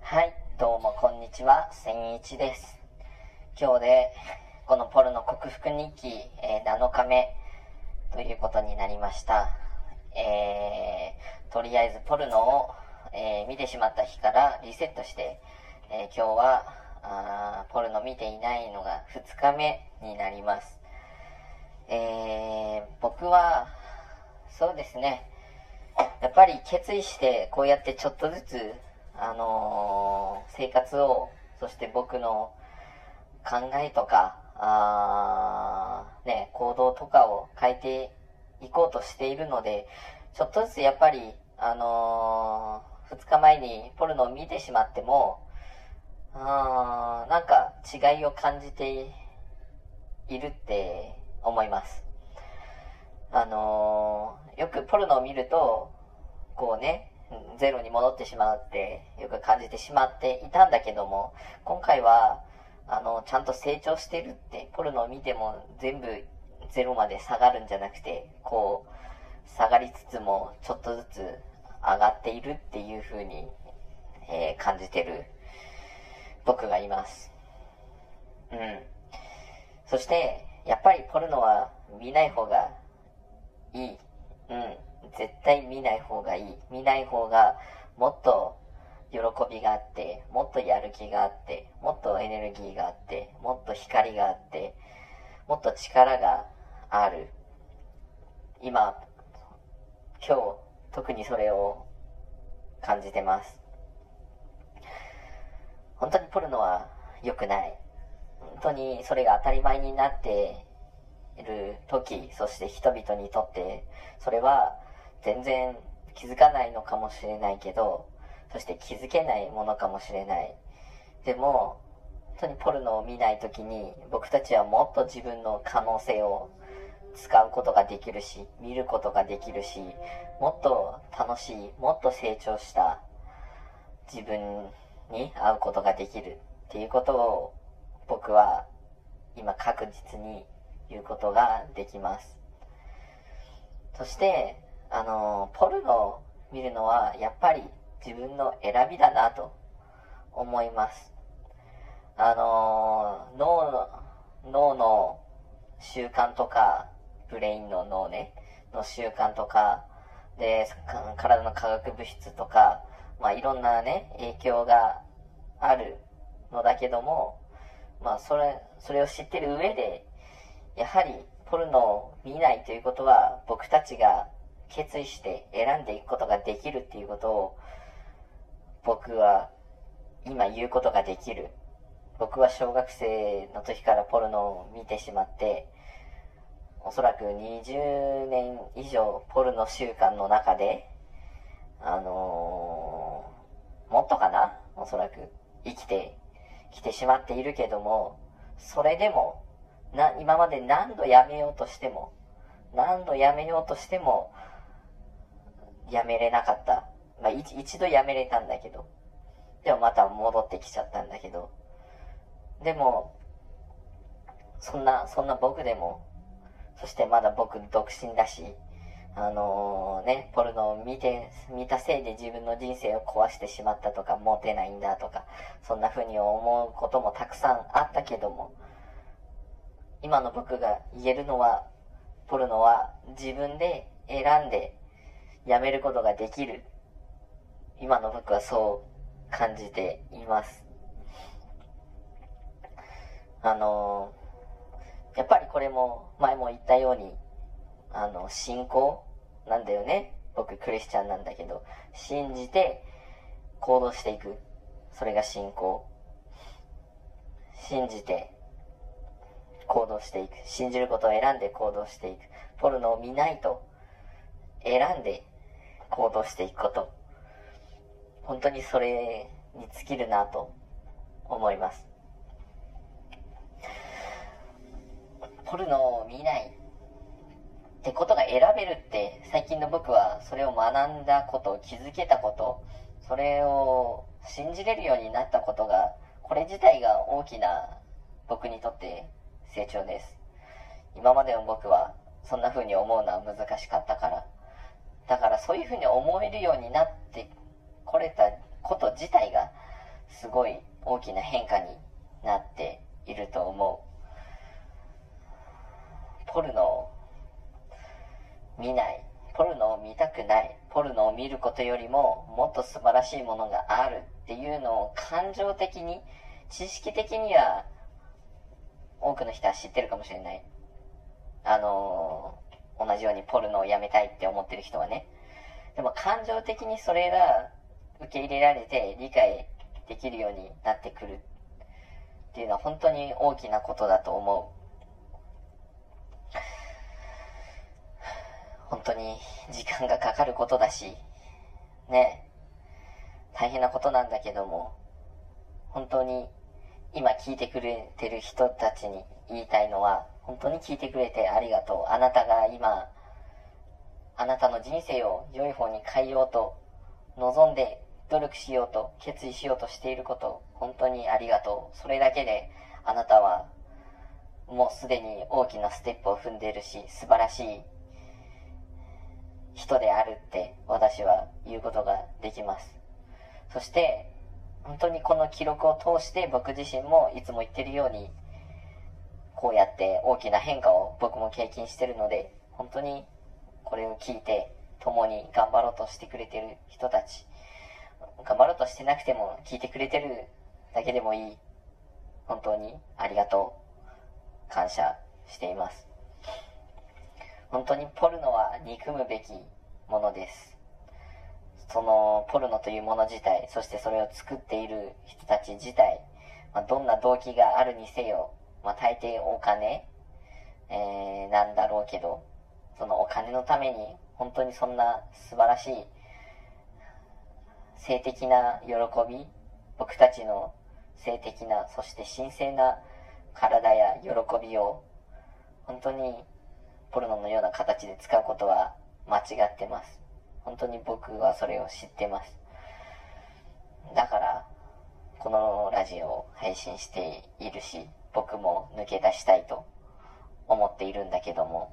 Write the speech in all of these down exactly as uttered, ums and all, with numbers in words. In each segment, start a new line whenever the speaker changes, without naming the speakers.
はい、どうもこんにちは、千一です。今日でこのポルノ克服日記、えー、なのかめということになりました。えー、とりあえずポルノを、えー、見てしまった日からリセットして、えー、今日はあポルノ見ていないのがふつかめになります。えー、僕はそうですね、やっぱり決意してこうやってちょっとずつあのー、生活を、そして僕の考えとか、あーね、行動とかを変えていこうとしているので、ちょっとずつやっぱり、あのー、ふつかまえにポルノを見てしまっても、あーなんか違いを感じているって思います。あのー、よくポルノを見ると、こうね、ゼロに戻ってしまうってよく感じてしまっていたんだけども、今回はあのちゃんと成長してるって、ポルノを見ても全部ゼロまで下がるんじゃなくて、こう下がりつつもちょっとずつ上がっているっていう風に、えー、感じてる僕がいます。うん。そしてやっぱりポルノは見ない方がいい。うん。絶対見ない方がいい。見ない方がもっと喜びがあって、もっとやる気があって、もっとエネルギーがあって、もっと光があって、もっと力がある。今、今日、特にそれを感じてます。本当にポルノは良くない。本当にそれが当たり前になっている時、そして人々にとって、それは全然気づかないのかもしれないけど、そして気づけないものかもしれない。でも、本当にポルノを見ないときに、僕たちはもっと自分の可能性を使うことができるし、見ることができるし、もっと楽しい、もっと成長した自分に会うことができるっていうことを、僕は今確実に言うことができます。そして、あの、ポルノを見るのはやっぱり自分の選びだなと思います。あの、脳の、脳の習慣とか、ブレインの脳ね、の習慣とか、で、体の化学物質とか、まあいろんなね、影響があるのだけども、まあそれ、それを知ってる上で、やはりポルノを見ないということは、僕たちが決意して選んでいくことができるっていうことを、僕は今言うことができる。僕は小学生の時からポルノを見てしまって、おそらくにじゅうねん以上ポルノ習慣の中で、あのー、もっとかな、おそらく生きてきてしまっているけども、それでもな今まで何度やめようとしても何度やめようとしてもやめれなかった。まあ一一度やめれたんだけど、でもまた戻ってきちゃったんだけど、でもそんなそんな僕でも、そしてまだ僕独身だし、あのー、ね、ポルノを見て、見たせいで自分の人生を壊してしまったとか、モテないんだとか、そんな風に思うこともたくさんあったけども、今の僕が言えるのは、ポルノは自分で選んでやめることができる。今の僕はそう感じています。あのー、やっぱりこれも前も言ったように、あの、信仰なんだよね。僕クリスチャンなんだけど、信じて行動していく。それが信仰。信じて行動していく。信じることを選んで行動していく。ポルノを見ないと選んで行動していくこと。本当にそれに尽きるなと思います。ポルノを見ないってことが選べるって、最近の僕はそれを学んだこと、気づけたこと、それを信じれるようになったことが、これ自体が大きな僕にとって成長です。今までの僕はそんな風に思うのは難しかったから、だからそういう風に思えるようになってこれたこと自体がすごい大きな変化になっていると思う。ポルノを見ない、ポルノを見たくない、ポルノを見ることよりももっと素晴らしいものがあるっていうのを感情的に、知識的には多くの人は知ってるかもしれない。あのー、同じようにポルノをやめたいって思ってる人はね。でも感情的にそれが受け入れられて理解できるようになってくるっていうのは本当に大きなことだと思う。本当に時間がかかることだし、ね、大変なことなんだけども、本当に今聞いてくれてる人たちに言いたいのは、本当に聞いてくれてありがとう。あなたが今、あなたの人生を良い方に変えようと望んで努力しようと決意しようとしていること、本当にありがとう。それだけであなたはもうすでに大きなステップを踏んでいるし、素晴らしい人であるって私は言うことができます。そして本当にこの記録を通して僕自身もいつも言ってるように、こうやって大きな変化を僕も経験してるので、本当にこれを聞いて共に頑張ろうとしてくれてる人たち、頑張ろうとしてなくても聞いてくれてるだけでもいい。本当にありがとう。感謝しています。本当にポルノは憎むべきものです。そのポルノというもの自体、そしてそれを作っている人たち自体、まあ、どんな動機があるにせよ、まあ、大抵お金、えー、なんだろうけど、そのお金のために本当にそんな素晴らしい性的な喜び、僕たちの性的な、そして神聖な体や喜びを本当にポルノのような形で使うことは間違ってます。本当に僕はそれを知ってます。だからこのラジオを配信しているし、僕も抜け出したいと思っているんだけども、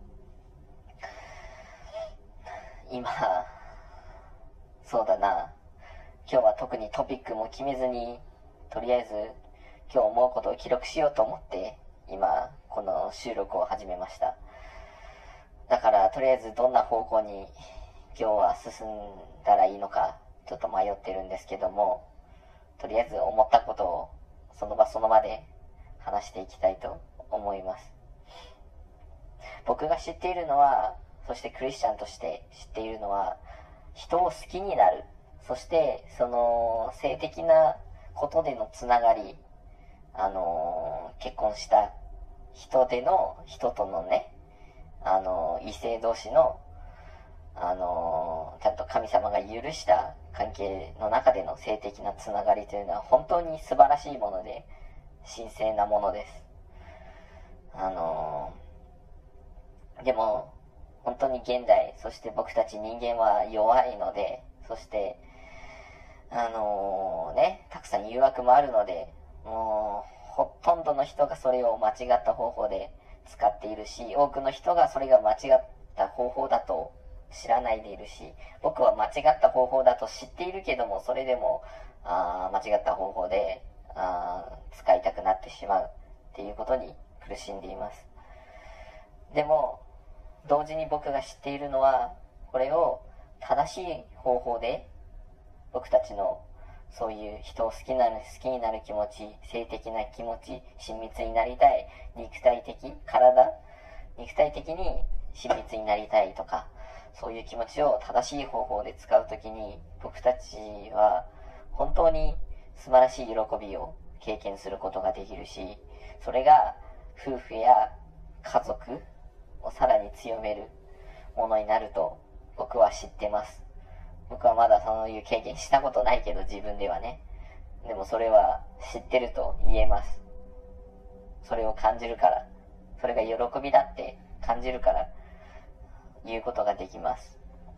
今そうだな、今日は特にトピックも決めずに、とりあえず今日思うことを記録しようと思って今この収録を始めました。だからとりあえずどんな方向に今日は進んだらいいのかちょっと迷ってるんですけども、とりあえず思ったことをその場その場で話していきたいと思います。僕が知っているのは、そしてクリスチャンとして知っているのは、人を好きになる、そしてその性的なことでのつながり、あのー、結婚した人での人とのね、あのー、異性同士のあのー、ちゃんと神様が許した関係の中での性的なつながりというのは本当に素晴らしいもので、神聖なものです。あのー、でも本当に現代、そして僕たち人間は弱いので、そしてあのー、ね、たくさん誘惑もあるので、もうほとんどの人がそれを間違った方法で使っているし、多くの人がそれが間違った方法だと知らないでいるし、僕は間違った方法だと知っているけども、それでもあ間違った方法であ使いたくなってしまうっていうことに苦しんでいます。でも同時に僕が知っているのは、これを正しい方法で僕たちのそういう人を好きなる好きになる気持ち、性的な気持ち、親密になりたい、肉体的体肉体的に親密になりたいとか、そういう気持ちを正しい方法で使うときに、僕たちは本当に素晴らしい喜びを経験することができるし、それが夫婦や家族をさらに強めるものになると僕は知ってます。僕はまだそういう経験したことないけど、自分ではね。でもそれは知ってると言えます。それを感じるから、それが喜びだって感じるから言うことができます。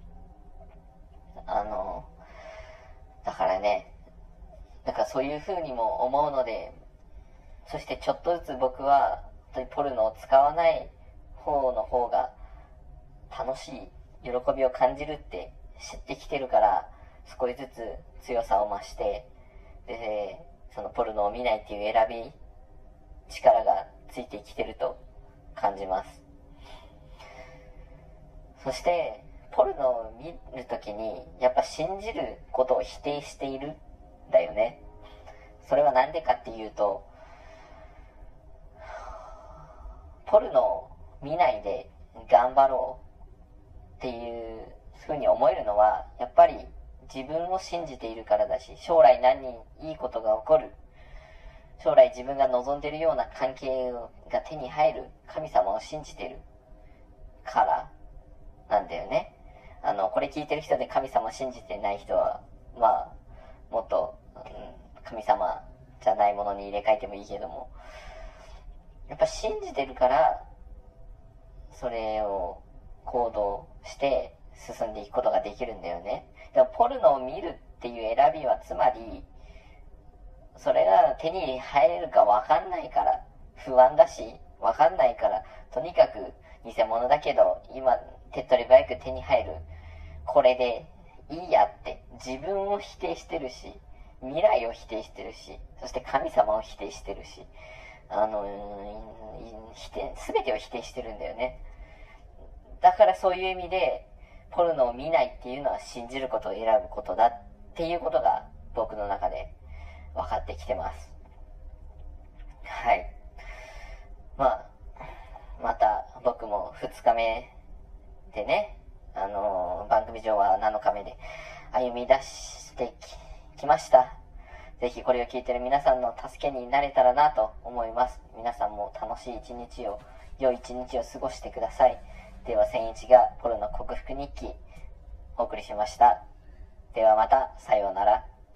あのだからね、だからそういう風にも思うので、そしてちょっとずつ僕は本当にポルノを使わない方の方が楽しい、喜びを感じるって知ってきてるから、少しずつ強さを増してで、そのポルノを見ないっていう選び、力がついてきてると感じます。そして、ポルノを見るときに、やっぱ信じることを否定しているんだよね。それはなんでかっていうと、ポルノを見ないで頑張ろうっていうふうに思えるのは、やっぱり自分を信じているからだし、将来何にいいことが起こる、将来自分が望んでいるような関係が手に入る神様を信じているからなんだよね。あの、これ聞いてる人で神様を信じてない人は、まあ、もっと、うん、神様じゃないものに入れ替えてもいいけども、やっぱ信じてるから、それを行動して進んでいくことができるんだよね。でもポルノを見るっていう選びは、つまり、それが手に入れるかわかんないから、不安だし、わかんないから、とにかく偽物だけど、今、手っ取り早く手に入る。これでいいやって自分を否定してるし、未来を否定してるし、そして神様を否定してるし、あの、否定、すべてを否定してるんだよね。だからそういう意味で、ポルノを見ないっていうのは信じることを選ぶことだっていうことが僕の中で分かってきてます。はい。まあ、また僕もふつかめでね、あのー、番組上はなのかめで歩み出してき、きました。ぜひこれを聞いている皆さんの助けになれたらなと思います。皆さんも楽しい一日を、良い一日を過ごしてください。では、千一がポルノ克服日記、お送りしました。ではまた、さようなら。